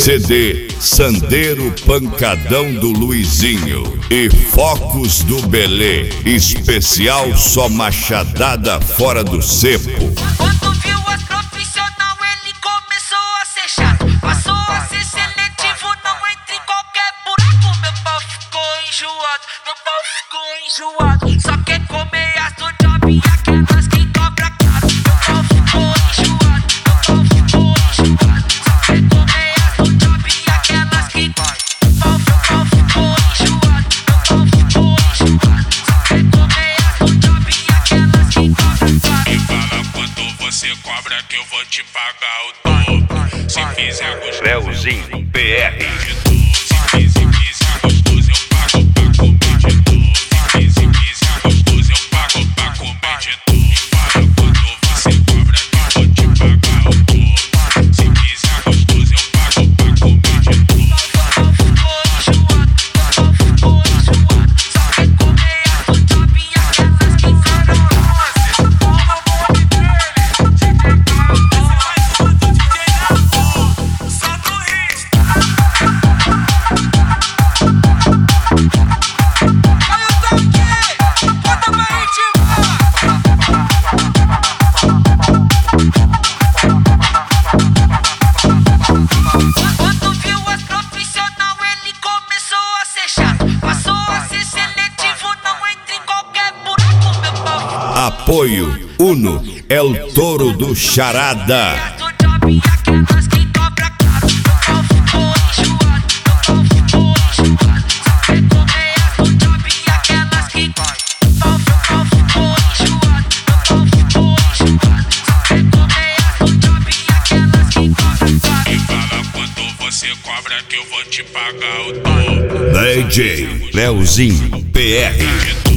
CD Sandeiro Pancadão do Luizinho e Focos do Belê, especial só machadada fora do cepo. Quando viu as profissional, ele começou a ser chato. Passou a ser seletivo, não entra em qualquer buraco. Meu pau ficou enjoado, só quer comer as do job e aquelas que cobra caro. Meu pau ficou enjoado, só quer comer as do job e aquelas que pau ficou enjoado, só quer comer as do job e aquelas que cobra caro. Me fala quanto você cobra que eu vou te pagar o dobro. Se fizer gostoso, Leozinho PR. se fizer gostoso, eu pago pra comer de novo. Se fizer gostoso, eu pago pra comer de novo. Me fala quanto você cobra que eu vou te pagar o dobro. Se fizer gostoso, eu pago pra comer de novo. Quando viu as profissional, ele começou a ser chato. Passou a ser seletivo, não entra em qualquer buraco. Meu pau Apoio Uno é o touro do Charada. do job e aquelas que cobra caro. Meu pau ficou enjoado, só quer comer as do job e aquelas que pau ficou enjoado, só quer comer as do job e aquelas que cobra caro. Me fala quanto você cobra que eu vou te pagar o dobro. DJ Leozinho PR.